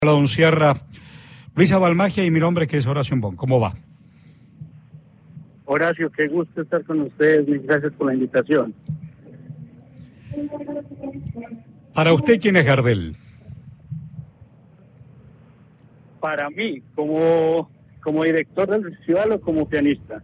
Hola, don Sierra. Luisa Balmagia y mi nombre que es Horacio Bon. ¿Cómo va? Horacio, qué gusto estar con ustedes. Muchas gracias por la invitación. Para usted, ¿quién es Gardel? Para mí, como director del festival o como pianista.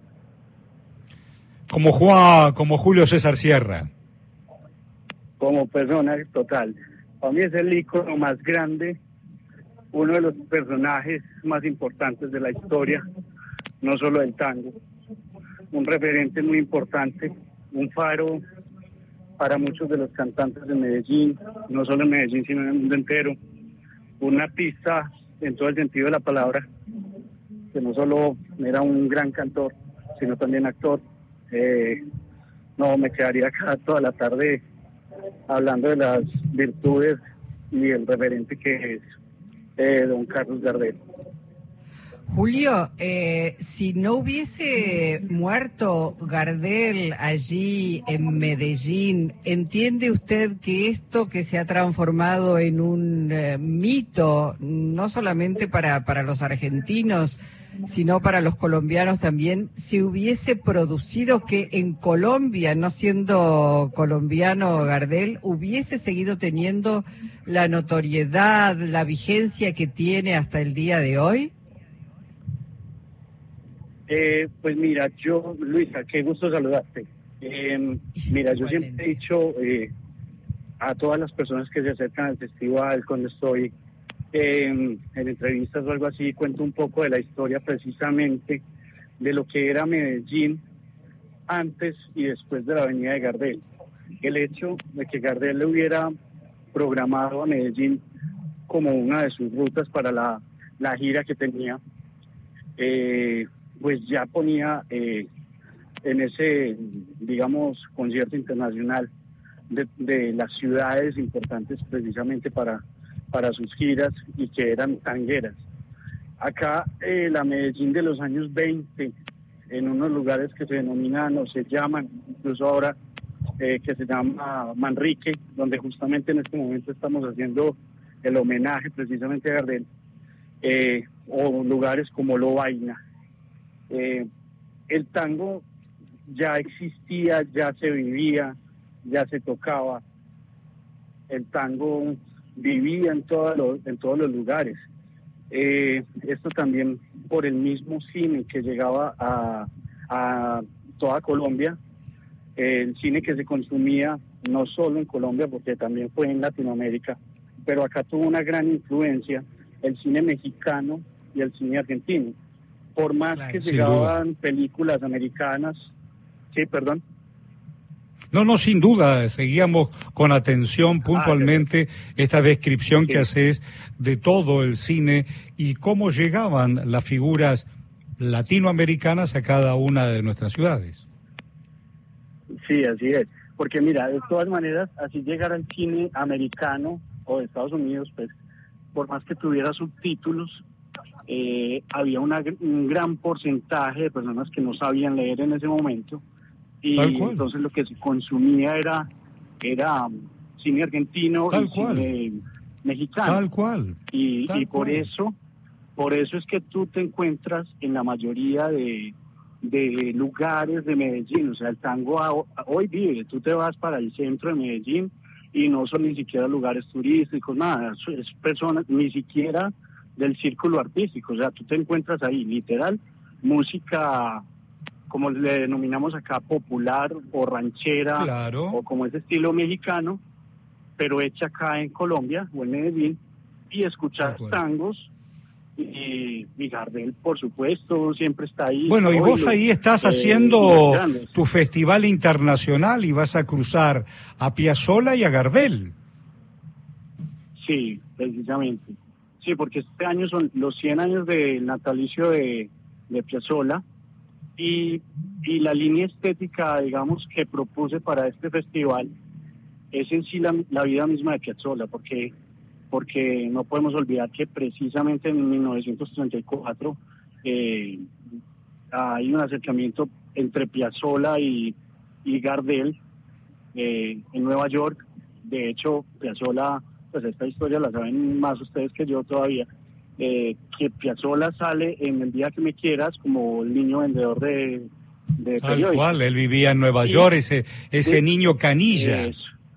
Como Julio César Sierra. Como persona total. Para mí es el ícono más grande, uno de los personajes más importantes de la historia, no solo del tango. Un referente muy importante, un faro para muchos de los cantantes de Medellín, no solo en Medellín, sino en el mundo entero. Un artista en todo el sentido de la palabra, que no solo era un gran cantor, sino también actor. No, me quedaría acá toda la tarde hablando de las virtudes y el referente que es don Carlos Gardel. Julio, si no hubiese muerto Gardel allí en Medellín, ¿entiende usted que esto que se ha transformado en un mito, no solamente para los argentinos, sino para los colombianos también, se hubiese producido que en Colombia, no siendo colombiano Gardel, hubiese seguido teniendo la notoriedad, la vigencia que tiene hasta el día de hoy? Pues mira, Luisa, qué gusto saludarte. Mira, yo siempre he dicho a todas las personas que se acercan al festival, cuando estoy en entrevistas o algo así, cuento un poco de la historia precisamente de lo que era Medellín antes y después de la venida de Gardel. El hecho de que Gardel le hubiera programado a Medellín como una de sus rutas para la gira que tenía, pues ya ponía en ese, digamos, concierto internacional de las ciudades importantes precisamente para sus giras y que eran tangueras. Acá la Medellín de los años 20, en unos lugares que se denominan o se llaman, incluso ahora, que se llama Manrique, donde justamente en este momento estamos haciendo el homenaje precisamente a Gardel, o lugares como Lovaina. El tango ya existía, ya se vivía, ya se tocaba. El tango vivía en todos los lugares. Esto también por el mismo cine que llegaba a toda Colombia, el cine que se consumía no solo en Colombia, porque también fue en Latinoamérica, pero acá tuvo una gran influencia el cine mexicano y el cine argentino. Por más claro, que llegaban películas americanas. Sí, perdón. No, sin duda, seguíamos con atención puntualmente esta descripción que haces de todo el cine y cómo llegaban las figuras latinoamericanas a cada una de nuestras ciudades. Sí, así es. Porque mira, de todas maneras, así llegar al cine americano o de Estados Unidos, pues, por más que tuviera subtítulos, había un gran porcentaje de personas que no sabían leer en ese momento y entonces lo que se consumía era cine argentino y cine mexicano. Tal cual. Y por eso es que tú te encuentras en la mayoría de lugares de Medellín. O sea, el tango hoy vive. Tú te vas para el centro de Medellín y no son ni siquiera lugares turísticos, nada, es personas, ni siquiera del círculo artístico. O sea, tú te encuentras ahí, literal, música, como le denominamos acá, popular o ranchera, claro, o como ese estilo mexicano, pero hecha acá en Colombia o en Medellín, y escuchar tangos. Y Gardel, por supuesto, siempre está ahí. Bueno, y vos ahí estás haciendo tu festival internacional y vas a cruzar a Piazzolla y a Gardel. Sí, precisamente. Sí, porque este año son los 100 años del natalicio de Piazzolla y la línea estética, digamos, que propuse para este festival es en sí la vida misma de Piazzolla, porque no podemos olvidar que precisamente en 1934 hay un acercamiento entre Piazzolla y Gardel en Nueva York. De hecho, Piazzolla pues esta historia la saben más ustedes que yo todavía, que Piazzolla sale en El día que me quieras como el niño vendedor de Tal periódicos. cual, él vivía en Nueva York, ese niño canilla.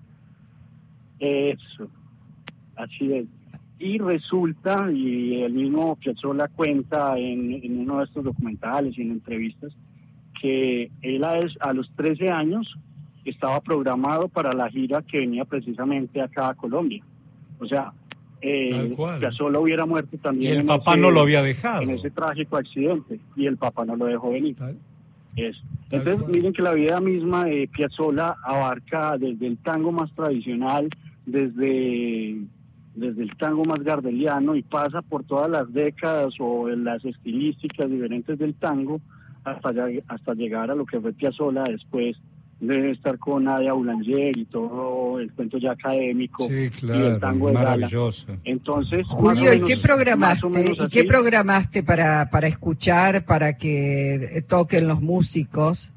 Eso, así es. Y resulta, y el mismo Piazzolla cuenta en uno de estos documentales y en entrevistas, que él a los 13 años estaba programado para la gira que venía precisamente acá a Colombia. O sea, Piazzolla hubiera muerto también. Y el papá no lo había dejado. En ese trágico accidente, y el papá no lo dejó venir. Entonces, cual. miren que la vida misma de Piazzolla abarca desde el tango más tradicional, desde el tango más gardeliano, y pasa por todas las décadas o las estilísticas diferentes del tango hasta llegar a lo que fue Piazzolla después de estar con Nadia Boulanger y todo el cuento ya académico. Sí, claro, y el tango de maravilloso. gala. Entonces, Julio, ¿y qué programaste? así. ¿Y qué programaste para escuchar, para que toquen los músicos?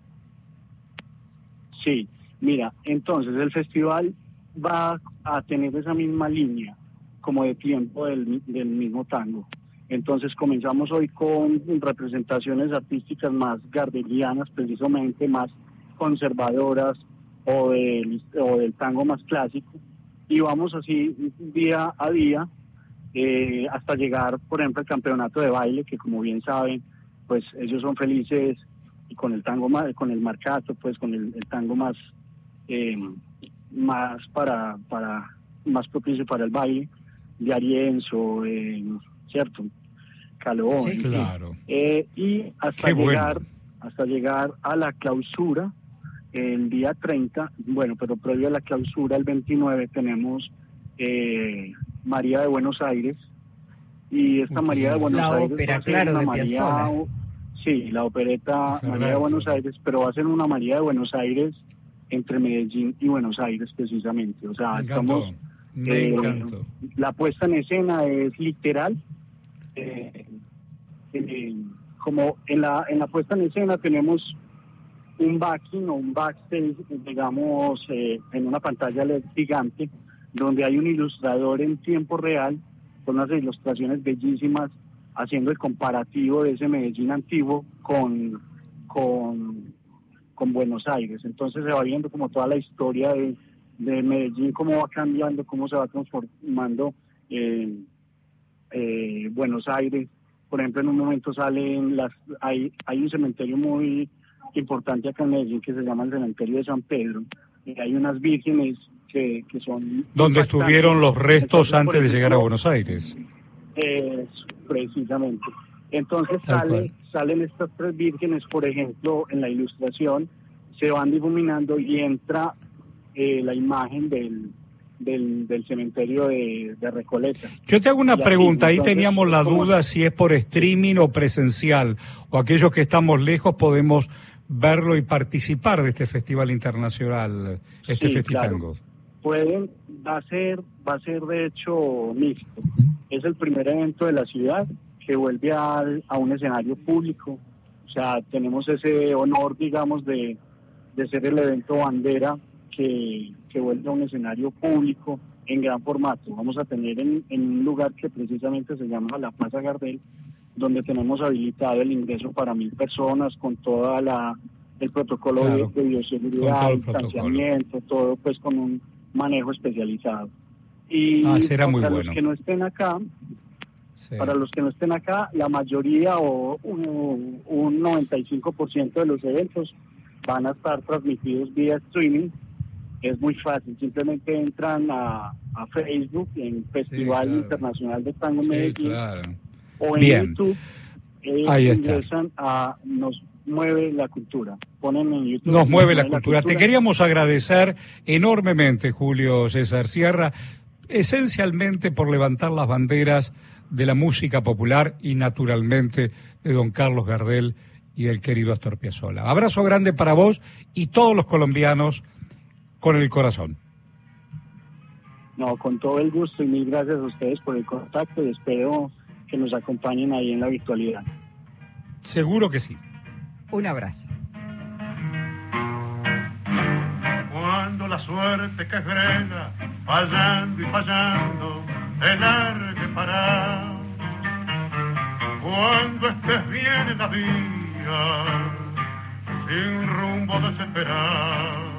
Sí, mira, entonces el festival va a tener esa misma línea como de tiempo del mismo tango. Entonces comenzamos hoy con representaciones artísticas más gardelianas, precisamente más conservadoras o del tango más clásico, y vamos así día a día hasta llegar, por ejemplo, al campeonato de baile, que como bien saben, pues ellos son felices y con el tango más, con el marcato, pues con el tango más más propicio para el baile, de Arienzo, cierto, Caló, Sí, claro. Y hasta llegar a la clausura el día 30, bueno, pero previo a la clausura, el 29, tenemos María de Buenos Aires, y esta María de Buenos Aires... La ópera, claro, de Piazzolla. Sí, la opereta María de Buenos Aires, pero va a ser una María de Buenos Aires entre Medellín y Buenos Aires, precisamente. O sea, Me encantó. La puesta en escena es literal. Como en la puesta en escena tenemos un backing o un backstage, digamos, en una pantalla LED gigante, donde hay un ilustrador en tiempo real con unas ilustraciones bellísimas, haciendo el comparativo de ese Medellín antiguo con Buenos Aires. Entonces se va viendo como toda la historia de Medellín, cómo va cambiando, cómo se va transformando Buenos Aires. Por ejemplo, en un momento hay un cementerio muy importante acá en Medellín que se llama el cementerio de San Pedro, y hay unas vírgenes que son... Donde estuvieron los restos antes de llegar a Buenos Aires. Precisamente. Entonces salen estas tres vírgenes, por ejemplo, en la ilustración, se van difuminando y entra la imagen del cementerio de Recoleta. Yo te hago una pregunta, ahí entonces, teníamos la duda si es por streaming o presencial, o aquellos que estamos lejos podemos verlo y participar de este festival internacional, Festitango. Pueden, va a ser de hecho mixto. Es el primer evento de la ciudad que vuelve a un escenario público. O sea, tenemos ese honor, digamos, de ser el evento bandera que vuelve a un escenario público en gran formato. Vamos a tener en un lugar que precisamente se llama la Plaza Gardel, donde tenemos habilitado el ingreso para 1,000 personas con toda el protocolo de bioseguridad, distanciamiento, todo pues con un manejo especializado. Y será muy para bueno. Los que no estén acá, para los que no estén acá, la mayoría o un 95% de los eventos van a estar transmitidos vía streaming. Es muy fácil, simplemente entran a Facebook en Festival Internacional de Tango Medellín, o en YouTube, ingresan a Nos Mueve la Cultura. Ponen en YouTube Nos Mueve la Cultura. Te queríamos agradecer enormemente, Julio César Sierra, esencialmente por levantar las banderas de la música popular y naturalmente de don Carlos Gardel y el querido Astor Piazzolla. Abrazo grande para vos y todos los colombianos con el corazón. No, con todo el gusto, y mil gracias a ustedes por el contacto, y espero que nos acompañen ahí en la virtualidad. Seguro que sí. Un abrazo. Cuando la suerte que frena fallando y fallando, el largue para. Cuando estés bien en la vía, sin rumbo desesperado,